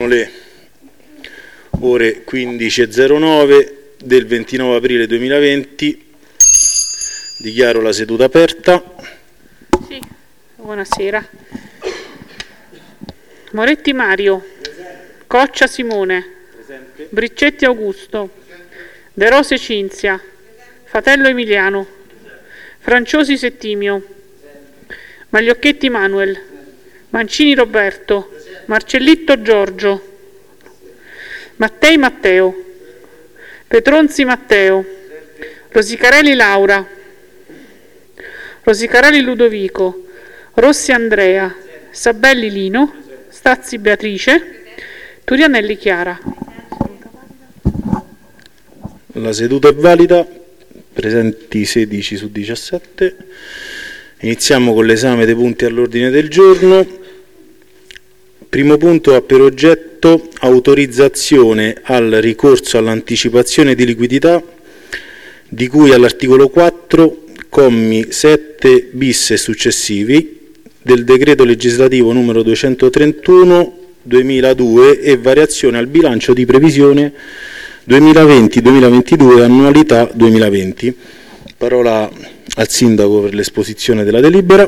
Le ore 15.09 del 29 aprile 2020, dichiaro la seduta aperta. Sì, buonasera. Moretti Mario. Presente. Coccia Simone. Presente. Briccetti Augusto. Presente. De Rose Cinzia. Presente. Fatello Emiliano. Presente. Franciosi Settimio. Presente. Magliocchetti Manuel. Presente. Mancini Roberto. Presente. Marcellitto Giorgio. Mattei Matteo. Petronzi Matteo. Rosicarelli Laura. Rosicarelli Ludovico. Rossi Andrea. Sabelli Lino. Stazzi Beatrice. Turianelli Chiara. La seduta è valida, presenti 16 su 17. Iniziamo con l'esame dei punti all'ordine del giorno. Primo punto ha per oggetto autorizzazione al ricorso all'anticipazione di liquidità di cui all'articolo 4, commi 7 bis e successivi del decreto legislativo numero 231/2002 e variazione al bilancio di previsione 2020-2022 annualità 2020. Parola al Sindaco per l'esposizione della delibera.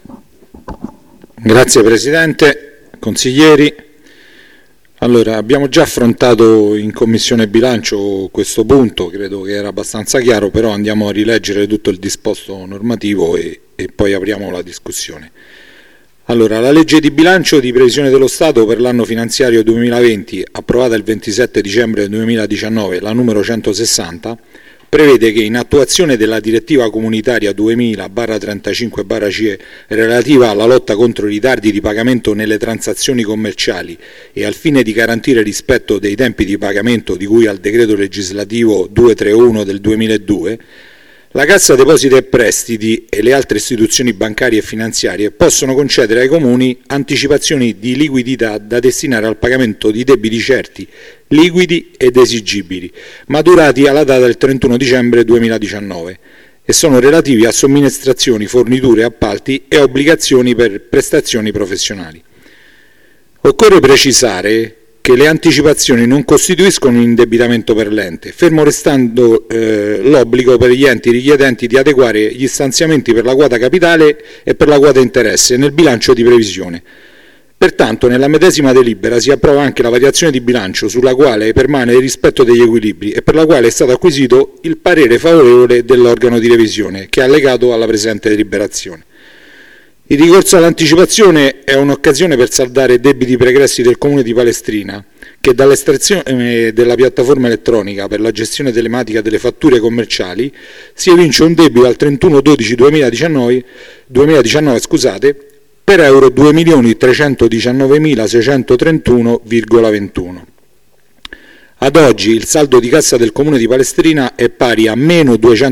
Grazie Presidente. Consiglieri, allora abbiamo già affrontato in Commissione Bilancio questo punto, credo che era abbastanza chiaro, però andiamo a rileggere tutto il disposto normativo e poi apriamo la discussione. Allora, la legge di bilancio di previsione dello Stato per l'anno finanziario 2020, approvata il 27 dicembre 2019, la numero 160, prevede che in attuazione della direttiva comunitaria 2000/35/CE relativa alla lotta contro i ritardi di pagamento nelle transazioni commerciali e al fine di garantire il rispetto dei tempi di pagamento di cui al decreto legislativo 231 del 2002, la Cassa Depositi e Prestiti e le altre istituzioni bancarie e finanziarie possono concedere ai comuni anticipazioni di liquidità da destinare al pagamento di debiti certi, liquidi ed esigibili, maturati alla data del 31 dicembre 2019 e sono relativi a somministrazioni, forniture, appalti e obbligazioni per prestazioni professionali. Occorre precisare che le anticipazioni non costituiscono un indebitamento per l'ente, fermo restando l'obbligo per gli enti richiedenti di adeguare gli stanziamenti per la quota capitale e per la quota interesse nel bilancio di previsione. Pertanto, nella medesima delibera si approva anche la variazione di bilancio sulla quale permane il rispetto degli equilibri e per la quale è stato acquisito il parere favorevole dell'organo di revisione, che è allegato alla presente deliberazione. Il ricorso all'anticipazione è un'occasione per saldare debiti pregressi del Comune di Palestrina, che dall'estrazione della piattaforma elettronica per la gestione telematica delle fatture commerciali si evince un debito al 31/12/2019 per euro 2.319.631,21. Ad oggi il saldo di cassa del Comune di Palestrina è pari a meno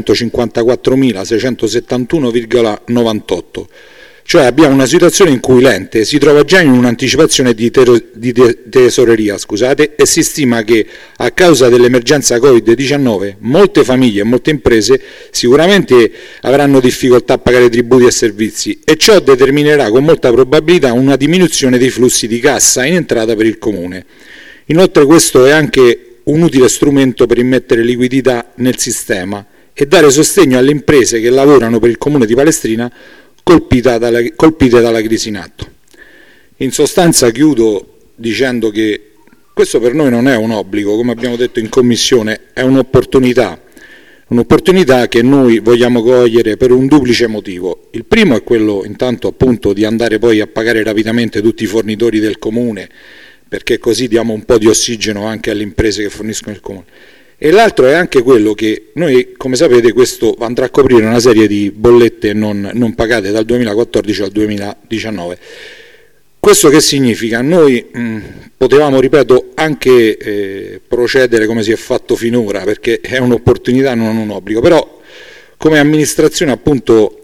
254.671,98. Cioè abbiamo una situazione in cui l'ente si trova già in un'anticipazione di tesoreria e si stima che a causa dell'emergenza Covid-19 molte famiglie e molte imprese sicuramente avranno difficoltà a pagare tributi e servizi e ciò determinerà con molta probabilità una diminuzione dei flussi di cassa in entrata per il Comune. Inoltre questo è anche un utile strumento per immettere liquidità nel sistema e dare sostegno alle imprese che lavorano per il Comune di Palestrina colpite dalla crisi in atto. In sostanza chiudo dicendo che questo per noi non è un obbligo, come abbiamo detto in Commissione, è un'opportunità che noi vogliamo cogliere per un duplice motivo. Il primo è quello intanto appunto di andare poi a pagare rapidamente tutti i fornitori del Comune, perché così diamo un po' di ossigeno anche alle imprese che forniscono il Comune. E l'altro è anche quello che noi, come sapete, questo andrà a coprire una serie di bollette non pagate dal 2014 al 2019. Questo che significa? Noi potevamo, ripeto, anche procedere come si è fatto finora, perché è un'opportunità, non un obbligo, però come amministrazione appunto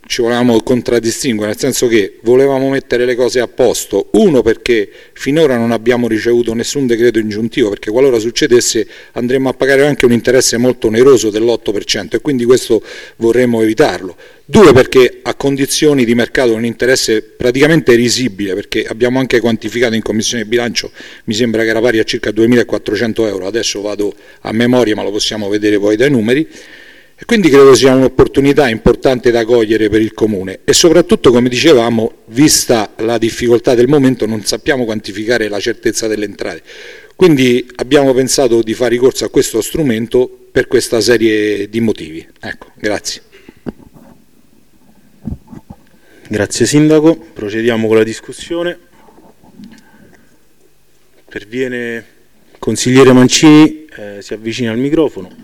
ci volevamo contraddistinguere, nel senso che volevamo mettere le cose a posto. Uno, perché finora non abbiamo ricevuto nessun decreto ingiuntivo, perché qualora succedesse andremmo a pagare anche un interesse molto oneroso dell'8% e quindi questo vorremmo evitarlo. Due, perché a condizioni di mercato un interesse praticamente risibile, perché abbiamo anche quantificato in Commissione Bilancio, mi sembra che era pari a circa 2.400 euro, adesso vado a memoria ma lo possiamo vedere poi dai numeri. E quindi credo sia un'opportunità importante da cogliere per il Comune e soprattutto, come dicevamo, vista la difficoltà del momento non sappiamo quantificare la certezza delle entrate. Quindi abbiamo pensato di fare ricorso a questo strumento per questa serie di motivi. Ecco, grazie. Grazie Sindaco, procediamo con la discussione. Perviene consigliere Mancini, si avvicina al microfono.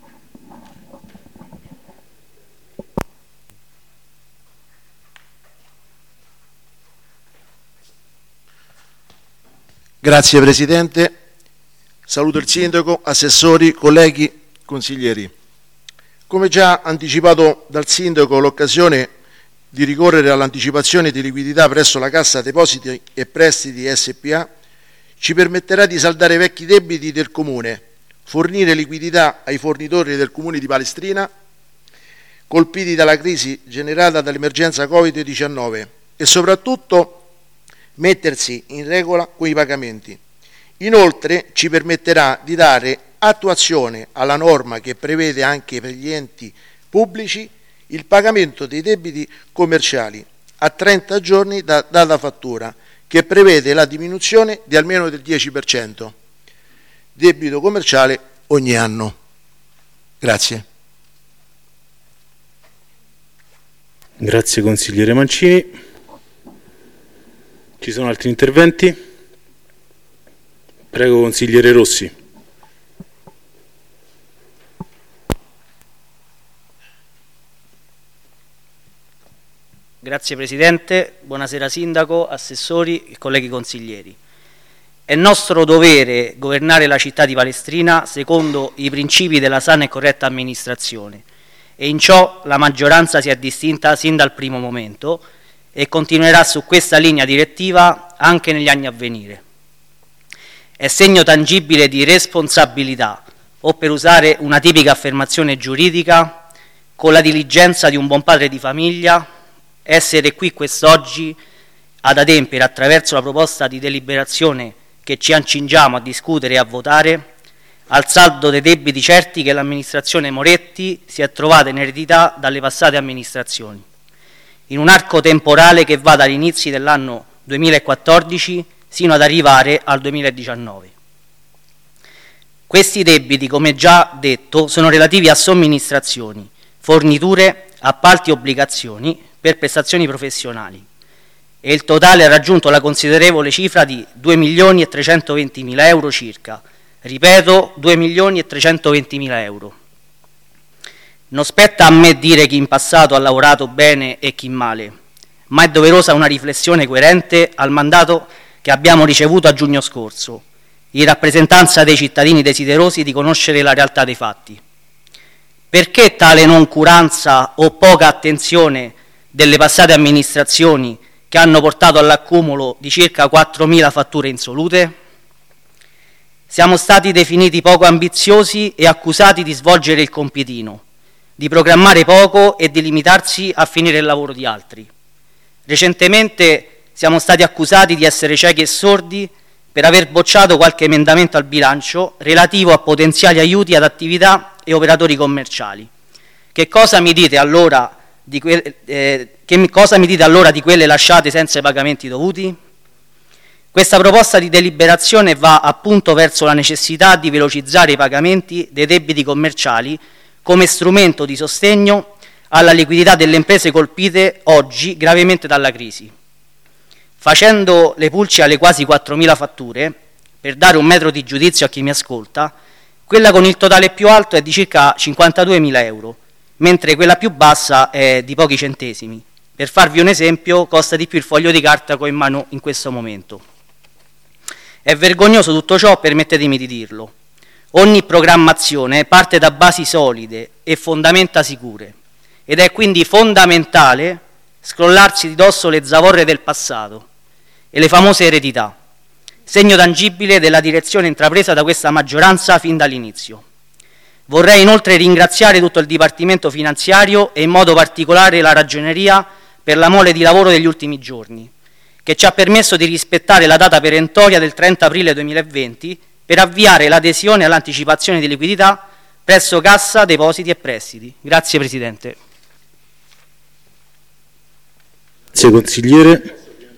Grazie Presidente, saluto il Sindaco, assessori, colleghi, consiglieri. Come già anticipato dal Sindaco, l'occasione di ricorrere all'anticipazione di liquidità presso la Cassa Depositi e Prestiti SPA ci permetterà di saldare vecchi debiti del Comune, fornire liquidità ai fornitori del Comune di Palestrina colpiti dalla crisi generata dall'emergenza Covid-19 e soprattutto mettersi in regola con i pagamenti. Inoltre ci permetterà di dare attuazione alla norma che prevede anche per gli enti pubblici il pagamento dei debiti commerciali a 30 giorni da data fattura, che prevede la diminuzione di almeno del 10% debito commerciale ogni anno. Grazie. Grazie consigliere Mancini. Ci sono altri interventi? Prego consigliere Rossi. Grazie Presidente, buonasera Sindaco, assessori e colleghi consiglieri. È nostro dovere governare la città di Palestrina secondo i principi della sana e corretta amministrazione e in ciò la maggioranza si è distinta sin dal primo momento e continuerà su questa linea direttiva anche negli anni a venire. È segno tangibile di responsabilità, o per usare una tipica affermazione giuridica, con la diligenza di un buon padre di famiglia, essere qui quest'oggi ad adempiere attraverso la proposta di deliberazione che ci accingiamo a discutere e a votare al saldo dei debiti certi che l'amministrazione Moretti si è trovata in eredità dalle passate amministrazioni, in un arco temporale che va dagli inizi dell'anno 2014 sino ad arrivare al 2019. Questi debiti, come già detto, sono relativi a somministrazioni, forniture, appalti e obbligazioni per prestazioni professionali e il totale ha raggiunto la considerevole cifra di 2.320.000 euro circa. Ripeto, 2.320.000 euro. Non spetta a me dire chi in passato ha lavorato bene e chi male, ma è doverosa una riflessione coerente al mandato che abbiamo ricevuto a giugno scorso, in rappresentanza dei cittadini desiderosi di conoscere la realtà dei fatti. Perché tale noncuranza o poca attenzione delle passate amministrazioni che hanno portato all'accumulo di circa 4.000 fatture insolute? Siamo stati definiti poco ambiziosi e accusati di svolgere il compitino, di programmare poco e di limitarsi a finire il lavoro di altri. Recentemente siamo stati accusati di essere ciechi e sordi per aver bocciato qualche emendamento al bilancio relativo a potenziali aiuti ad attività e operatori commerciali. Che cosa mi dite allora di quelle lasciate senza i pagamenti dovuti? Questa proposta di deliberazione va appunto verso la necessità di velocizzare i pagamenti dei debiti commerciali come strumento di sostegno alla liquidità delle imprese colpite oggi gravemente dalla crisi. Facendo le pulci alle quasi 4.000 fatture, per dare un metro di giudizio a chi mi ascolta, quella con il totale più alto è di circa 52.000 euro, mentre quella più bassa è di pochi centesimi. Per farvi un esempio, costa di più il foglio di carta che ho in mano in questo momento. È vergognoso tutto ciò, permettetemi di dirlo. Ogni programmazione parte da basi solide e fondamenta sicure. ed è quindi fondamentale scrollarsi di dosso le zavorre del passato e le famose eredità, segno tangibile della direzione intrapresa da questa maggioranza fin dall'inizio. Vorrei inoltre ringraziare tutto il Dipartimento Finanziario e in modo particolare la Ragioneria per la mole di lavoro degli ultimi giorni, che ci ha permesso di rispettare la data perentoria del 30 aprile 2020 per avviare l'adesione all'anticipazione di liquidità presso Cassa Depositi e Prestiti. Grazie Presidente. Grazie consigliere.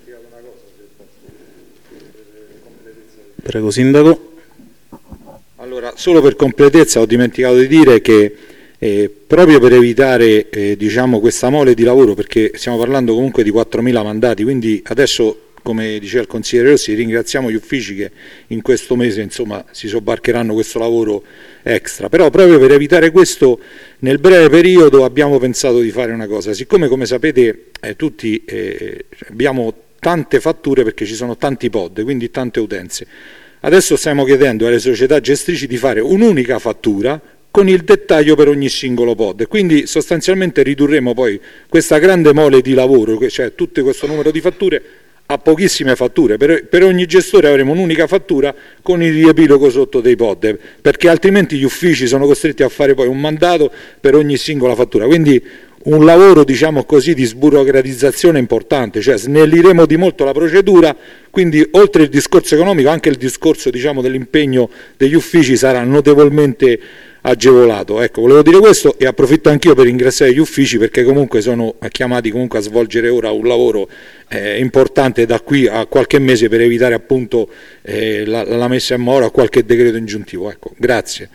Prego Sindaco. Allora, solo per completezza ho dimenticato di dire che proprio per evitare diciamo, questa mole di lavoro, perché stiamo parlando comunque di 4.000 mandati, quindi adesso, come diceva il consigliere Rossi, ringraziamo gli uffici che in questo mese insomma, si sobbarcheranno questo lavoro extra, però proprio per evitare questo nel breve periodo abbiamo pensato di fare una cosa, siccome come sapete tutti abbiamo tante fatture perché ci sono tanti pod, quindi tante utenze. Adesso stiamo chiedendo alle società gestrici di fare un'unica fattura con il dettaglio per ogni singolo pod, quindi sostanzialmente ridurremo poi questa grande mole di lavoro, cioè tutto questo numero di fatture a pochissime fatture, per ogni gestore avremo un'unica fattura con il riepilogo sotto dei pod, perché altrimenti gli uffici sono costretti a fare poi un mandato per ogni singola fattura, quindi un lavoro diciamo così di sburocratizzazione importante, cioè snelliremo di molto la procedura, quindi oltre il discorso economico anche il discorso diciamo dell'impegno degli uffici sarà notevolmente agevolato. Ecco, volevo dire questo e approfitto anch'io per ringraziare gli uffici perché comunque sono chiamati comunque a svolgere ora un lavoro importante da qui a qualche mese per evitare appunto la messa in mora a qualche decreto ingiuntivo. Ecco, grazie.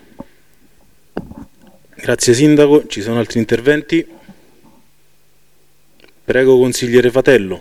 Grazie Sindaco, ci sono altri interventi? Prego consigliere Fatello.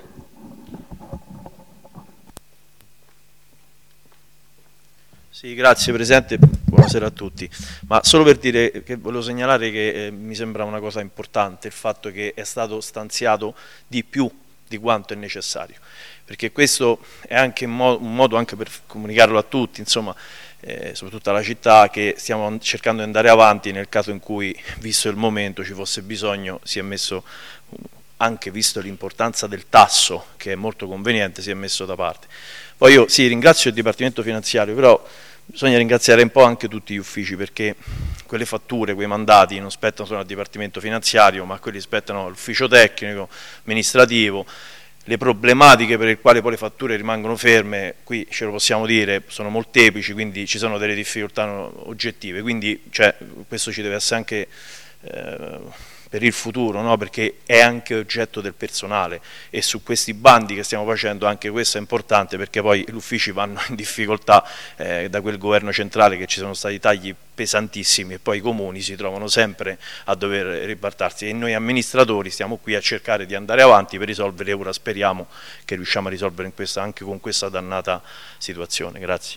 Sì, grazie Presidente, buonasera a tutti. Ma solo per dire che volevo segnalare che mi sembra una cosa importante il fatto che è stato stanziato di più di quanto è necessario, perché questo è anche un modo anche per comunicarlo a tutti, insomma, soprattutto alla città, che stiamo cercando di andare avanti nel caso in cui, visto il momento, ci fosse bisogno, si è messo, anche visto l'importanza del tasso, che è molto conveniente, si è messo da parte. Poi io sì, ringrazio il Dipartimento Finanziario, però bisogna ringraziare un po' anche tutti gli uffici, perché quelle fatture, quei mandati non spettano solo al Dipartimento Finanziario, ma quelli spettano all'ufficio tecnico, amministrativo. Le problematiche per le quali poi le fatture rimangono ferme, qui ce lo possiamo dire, sono molteplici, quindi ci sono delle difficoltà oggettive, quindi cioè, questo ci deve essere anche per il futuro, no? Perché è anche oggetto del personale e su questi bandi che stiamo facendo anche questo è importante, perché poi gli uffici vanno in difficoltà da quel governo centrale, che ci sono stati tagli pesantissimi e poi i comuni si trovano sempre a dover ribaltarsi, e noi amministratori stiamo qui a cercare di andare avanti per risolvere, e ora speriamo che riusciamo a risolvere anche con questa dannata situazione. Grazie.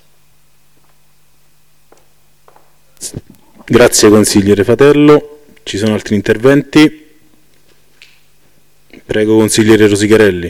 Grazie consigliere Fatello. Ci sono altri interventi? Prego consigliere Rosicarelli.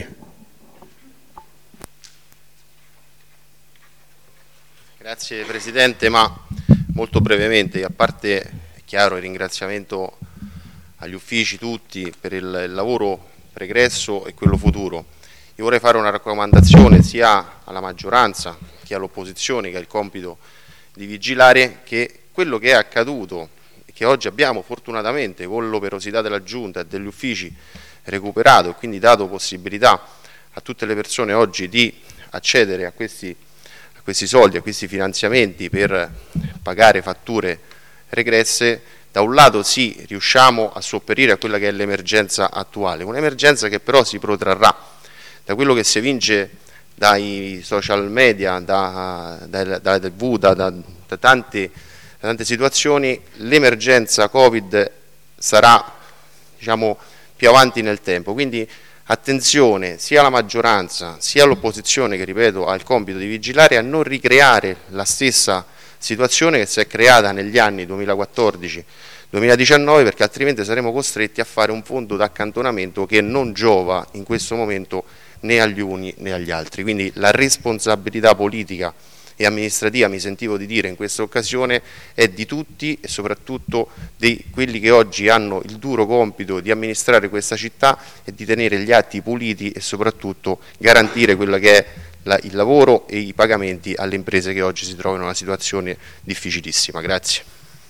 Grazie Presidente, ma molto brevemente, a parte è chiaro il ringraziamento agli uffici tutti per il lavoro pregresso e quello futuro, io vorrei fare una raccomandazione sia alla maggioranza che all'opposizione, che ha il compito di vigilare che quello che è accaduto, che oggi abbiamo fortunatamente con l'operosità della Giunta e degli uffici recuperato e quindi dato possibilità a tutte le persone oggi di accedere a questi soldi, a questi finanziamenti per pagare fatture regresse, da un lato sì, riusciamo a sopperire a quella che è l'emergenza attuale, un'emergenza che però si protrarrà. Da quello che si evince dai social media, da TV, da tante situazioni, l'emergenza Covid sarà, diciamo, più avanti nel tempo, quindi attenzione sia alla maggioranza sia all'opposizione, che ripeto ha il compito di vigilare, a non ricreare la stessa situazione che si è creata negli anni 2014-2019, perché altrimenti saremo costretti a fare un fondo d'accantonamento che non giova in questo momento né agli uni né agli altri. Quindi la responsabilità politica e amministrativa, mi sentivo di dire in questa occasione, è di tutti e soprattutto di quelli che oggi hanno il duro compito di amministrare questa città e di tenere gli atti puliti e soprattutto garantire quello che è il lavoro e i pagamenti alle imprese che oggi si trovano in una situazione difficilissima. Grazie.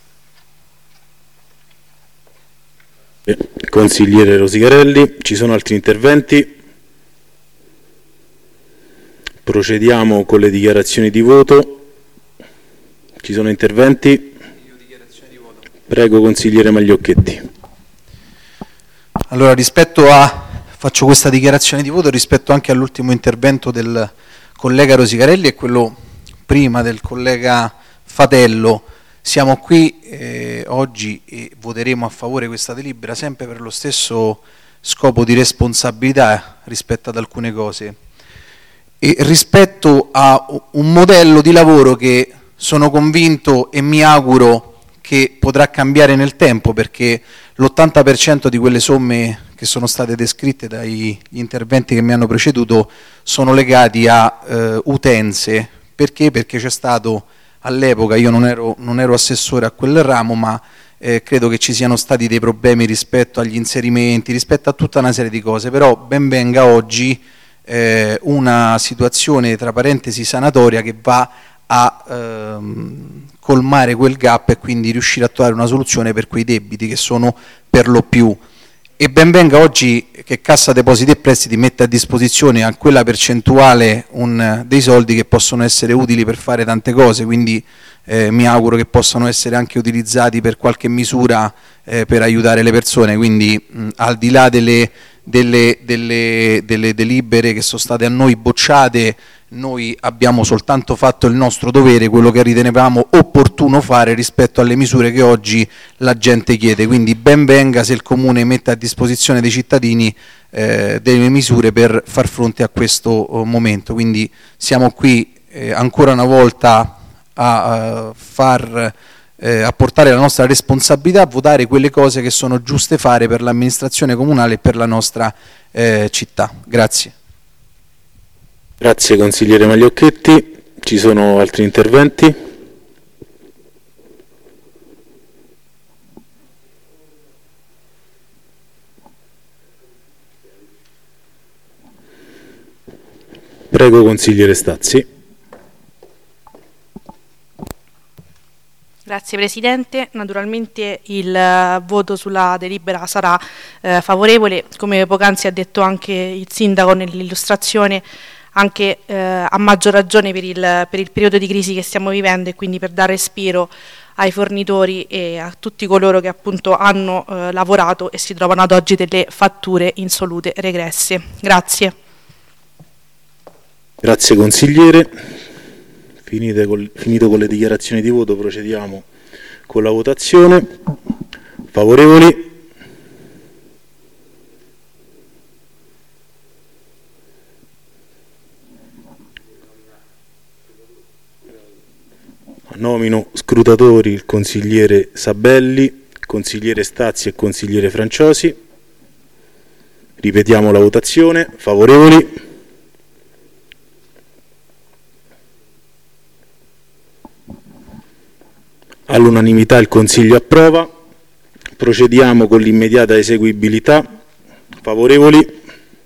Consigliere Rosicarelli, ci sono altri interventi? Procediamo con le dichiarazioni di voto. Ci sono interventi? Prego, consigliere Magliocchetti. Allora, faccio questa dichiarazione di voto rispetto anche all'ultimo intervento del collega Rosicarelli e quello prima del collega Fatello. Siamo qui oggi e voteremo a favore di questa delibera sempre per lo stesso scopo di responsabilità rispetto ad alcune cose e rispetto a un modello di lavoro che sono convinto e mi auguro che potrà cambiare nel tempo, perché l'80% di quelle somme che sono state descritte dagli interventi che mi hanno preceduto sono legati a utenze. Perché? Perché c'è stato all'epoca, io non ero assessore a quel ramo, ma credo che ci siano stati dei problemi rispetto agli inserimenti, rispetto a tutta una serie di cose, però ben venga oggi una situazione tra parentesi sanatoria che va a colmare quel gap e quindi riuscire a trovare una soluzione per quei debiti che sono per lo più. E ben venga oggi che Cassa Depositi e Prestiti mette a disposizione a quella percentuale dei soldi che possono essere utili per fare tante cose, quindi mi auguro che possano essere anche utilizzati per qualche misura per aiutare le persone, quindi al di là delle delibere che sono state a noi bocciate, noi abbiamo soltanto fatto il nostro dovere, quello che ritenevamo opportuno fare rispetto alle misure che oggi la gente chiede, quindi ben venga se il Comune mette a disposizione dei cittadini delle misure per far fronte a questo momento. Quindi siamo qui ancora una volta a portare la nostra responsabilità, a votare quelle cose che sono giuste fare per l'amministrazione comunale e per la nostra città. Grazie. Grazie consigliere Magliocchetti. Ci sono altri interventi? Prego consigliere Stazzi. Grazie Presidente, naturalmente il voto sulla delibera sarà favorevole, come poc'anzi ha detto anche il Sindaco nell'illustrazione, anche a maggior ragione per il periodo di crisi che stiamo vivendo e quindi per dare respiro ai fornitori e a tutti coloro che appunto hanno lavorato e si trovano ad oggi delle fatture insolute regresse. Grazie. Grazie consigliere. Finito con le dichiarazioni di voto, procediamo con la votazione. Favorevoli? Nomino scrutatori il consigliere Sabelli, il consigliere Stazzi e il consigliere Franciosi. Ripetiamo la votazione. Favorevoli? All'unanimità il Consiglio approva. Procediamo con l'immediata eseguibilità. Favorevoli?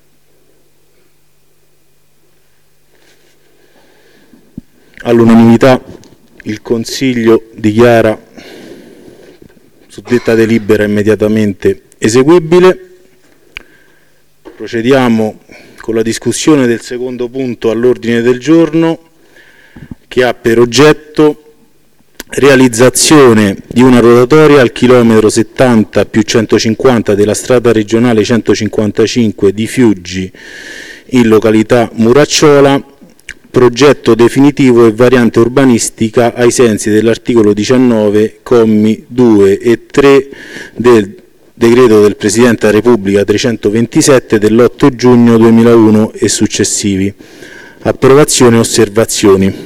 All'unanimità il Consiglio dichiara suddetta delibera immediatamente eseguibile. Procediamo con la discussione del secondo punto all'ordine del giorno, che ha per oggetto realizzazione di una rotatoria al chilometro 70 più 150 della strada regionale 155 di Fiuggi in località Muracciola, progetto definitivo e variante urbanistica ai sensi dell'articolo 19 commi 2 e 3 del decreto del Presidente della Repubblica 327 dell'8 giugno 2001 e successivi. Approvazione e osservazioni.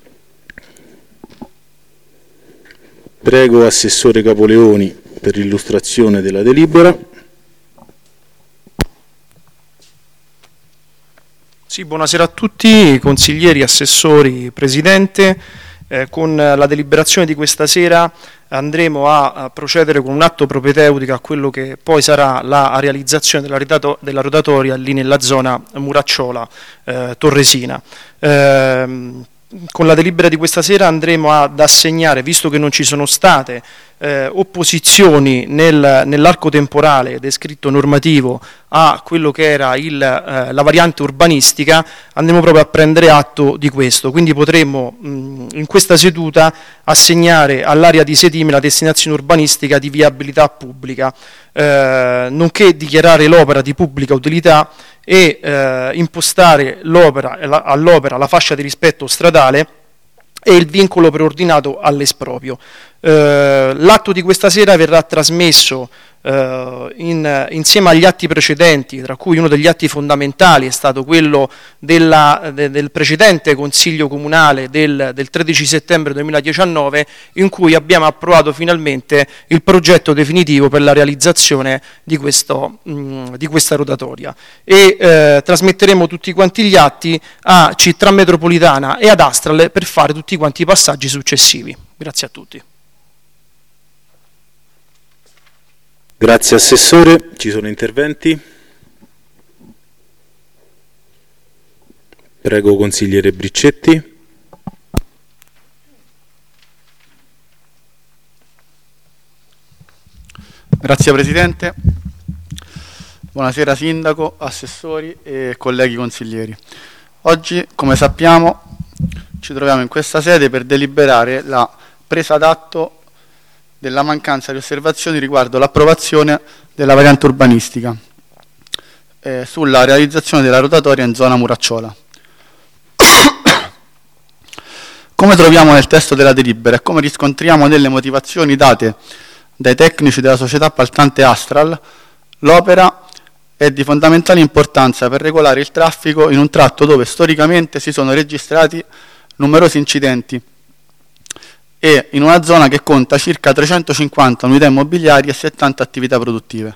Prego Assessore Capoleoni per l'illustrazione della delibera. Sì, buonasera a tutti, consiglieri, assessori, presidente. Con la deliberazione di questa sera andremo a procedere con un atto propedeutico a quello che poi sarà la realizzazione della rotatoria lì nella zona Muracciola Torresina. Con la delibera di questa sera andremo ad assegnare, visto che non ci sono state opposizioni nell'arco temporale descritto normativo a quello che era la variante urbanistica, andremo proprio a prendere atto di questo. Quindi potremo in questa seduta assegnare all'area di Sedime la destinazione urbanistica di viabilità pubblica, nonché dichiarare l'opera di pubblica utilità e impostare all'opera la fascia di rispetto stradale e il vincolo preordinato all'esproprio. L'atto di questa sera verrà trasmesso insieme agli atti precedenti, tra cui uno degli atti fondamentali è stato quello del precedente Consiglio Comunale del 13 settembre 2019, in cui abbiamo approvato finalmente il progetto definitivo per la realizzazione di questa rotatoria, e trasmetteremo tutti quanti gli atti a Città Metropolitana e ad Astral per fare tutti quanti i passaggi successivi. Grazie a tutti. Grazie Assessore, ci sono interventi? Prego Consigliere Briccetti. Grazie Presidente, buonasera Sindaco, Assessori e colleghi consiglieri. Oggi, come sappiamo, ci troviamo in questa sede per deliberare la presa d'atto della mancanza di osservazioni riguardo l'approvazione della variante urbanistica sulla realizzazione della rotatoria in zona Muracciola. Come troviamo nel testo della delibera e come riscontriamo nelle motivazioni date dai tecnici della società appaltante Astral, l'opera è di fondamentale importanza per regolare il traffico in un tratto dove storicamente si sono registrati numerosi incidenti e in una zona che conta circa 350 unità immobiliari e 70 attività produttive.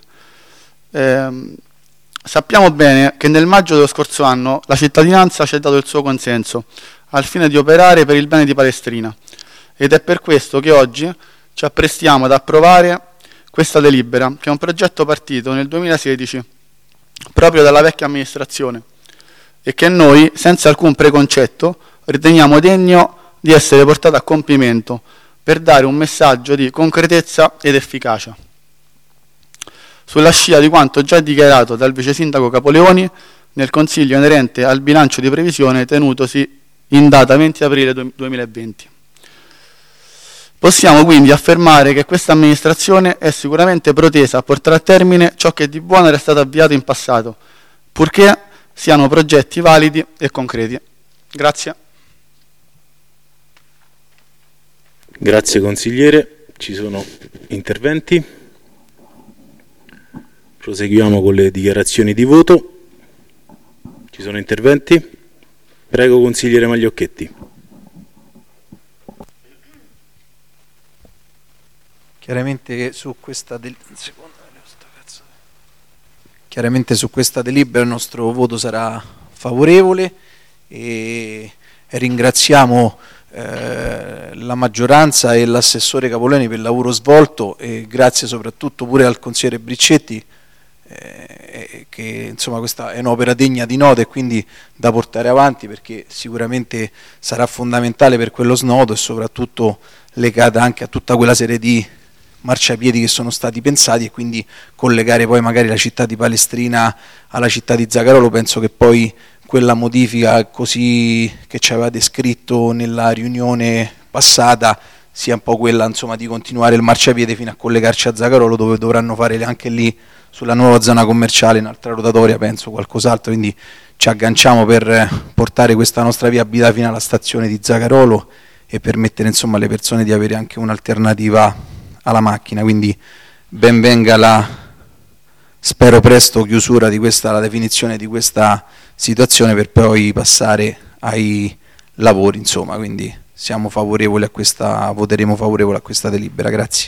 Sappiamo bene che nel maggio dello scorso anno la cittadinanza ci ha dato il suo consenso al fine di operare per il bene di Palestrina, ed è per questo che oggi ci apprestiamo ad approvare questa delibera, che è un progetto partito nel 2016 proprio dalla vecchia amministrazione e che noi, senza alcun preconcetto, riteniamo degno di essere portato a compimento per dare un messaggio di concretezza ed efficacia. Sulla scia di quanto già dichiarato dal vice sindaco Capoleoni nel consiglio inerente al bilancio di previsione tenutosi in data 20 aprile 2020. Possiamo quindi affermare che questa amministrazione è sicuramente protesa a portare a termine ciò che di buono era stato avviato in passato, purché siano progetti validi e concreti. Grazie. Grazie consigliere, ci sono interventi? Proseguiamo con le dichiarazioni di voto. Ci sono interventi? Prego consigliere Magliocchetti. Chiaramente su questa delibera il nostro voto sarà favorevole e ringraziamo la maggioranza e l'assessore Capoleoni per il lavoro svolto, e grazie soprattutto pure al consigliere Briccetti, che insomma questa è un'opera degna di nota e quindi da portare avanti, perché sicuramente sarà fondamentale per quello snodo e soprattutto legata anche a tutta quella serie di marciapiedi che sono stati pensati, e quindi collegare poi magari la città di Palestrina alla città di Zagarolo. Penso che poi quella modifica così che ci aveva descritto nella riunione passata sia un po' quella, insomma, di continuare il marciapiede fino a collegarci a Zagarolo, dove dovranno fare anche lì sulla nuova zona commerciale un'altra rotatoria, penso qualcos'altro, quindi ci agganciamo per portare questa nostra viabilità fino alla stazione di Zagarolo e permettere insomma alle persone di avere anche un'alternativa alla macchina. Quindi ben venga la, spero presto, chiusura di questa, la definizione di questa situazione, per poi passare ai lavori, insomma. Quindi siamo favorevoli a questa, voteremo favorevole a questa delibera. Grazie.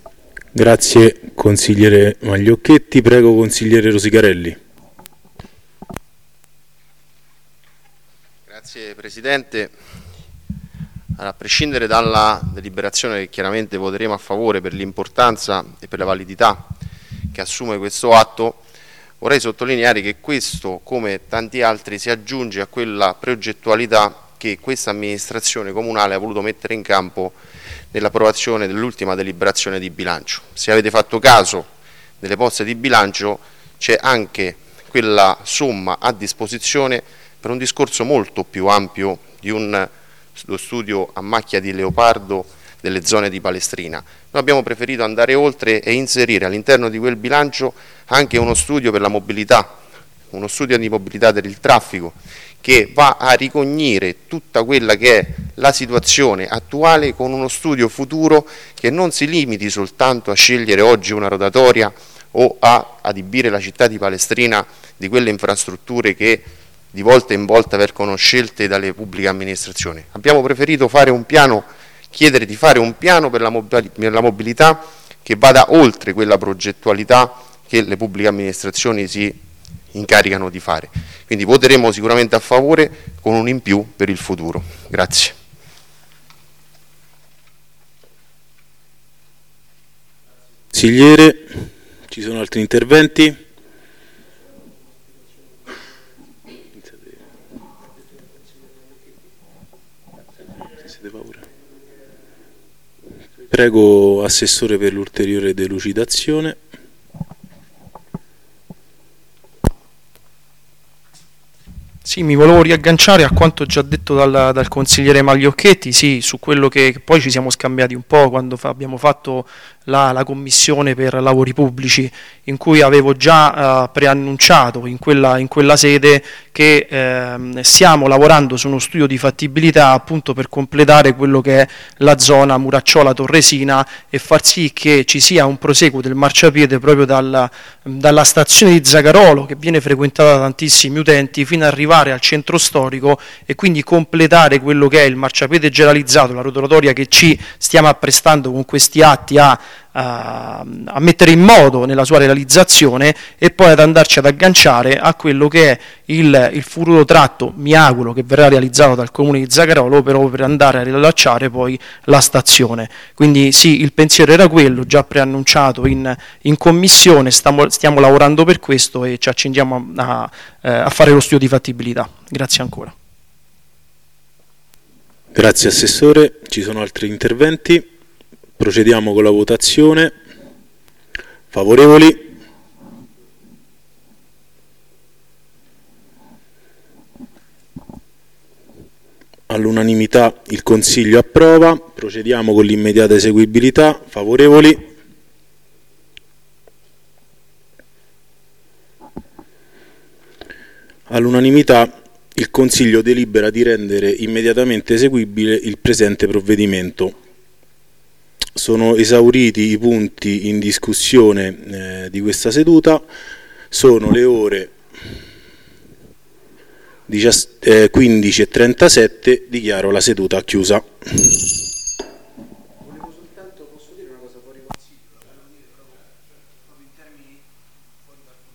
Grazie consigliere Magliocchetti. Prego consigliere Rosicarelli. Grazie Presidente. A prescindere dalla deliberazione che chiaramente voteremo a favore per l'importanza e per la validità che assume questo atto, vorrei sottolineare che questo, come tanti altri, si aggiunge a quella progettualità che questa amministrazione comunale ha voluto mettere in campo nell'approvazione dell'ultima deliberazione di bilancio. Se avete fatto caso delle poste di bilancio, c'è anche quella somma a disposizione per un discorso molto più ampio di lo studio a macchia di leopardo delle zone di Palestrina. Noi abbiamo preferito andare oltre e inserire all'interno di quel bilancio anche uno studio per la mobilità, uno studio di mobilità per il traffico, che va a ricognire tutta quella che è la situazione attuale con uno studio futuro che non si limiti soltanto a scegliere oggi una rotatoria o a adibire la città di Palestrina di quelle infrastrutture che di volta in volta vengono scelte dalle pubbliche amministrazioni. Abbiamo preferito fare un piano, chiedere di fare un piano per la mobilità che vada oltre quella progettualità che le pubbliche amministrazioni si incaricano di fare. Quindi voteremo sicuramente a favore con un in più per il futuro. Grazie. Consigliere, ci sono altri interventi? Prego Assessore per l'ulteriore delucidazione. Sì, mi volevo riagganciare a quanto già detto dal consigliere Magliocchetti, sì, su quello che poi ci siamo scambiati un po' quando abbiamo fatto la commissione per lavori pubblici, in cui avevo già preannunciato in quella sede che stiamo lavorando su uno studio di fattibilità appunto per completare quello che è la zona Muracciola Torresina e far sì che ci sia un proseguo del marciapiede proprio dalla stazione di Zagarolo, che viene frequentata da tantissimi utenti, fino ad arrivare al centro storico e quindi completare quello che è il marciapiede generalizzato, la rotatoria che ci stiamo apprestando con questi atti a mettere in modo nella sua realizzazione, e poi ad andarci ad agganciare a quello che è il futuro tratto, mi auguro, che verrà realizzato dal comune di Zagarolo per andare a rilacciare poi la stazione. Quindi sì, il pensiero era quello, già preannunciato in commissione, stiamo lavorando per questo e ci accingiamo a fare lo studio di fattibilità. Grazie ancora. Grazie Assessore, ci sono altri interventi? Procediamo con la votazione. Favorevoli? All'unanimità il Consiglio approva. Procediamo con l'immediata eseguibilità. Favorevoli? All'unanimità il Consiglio delibera di rendere immediatamente eseguibile il presente provvedimento. Sono esauriti i punti in discussione di questa seduta, sono le ore 15:37, dichiaro la seduta chiusa.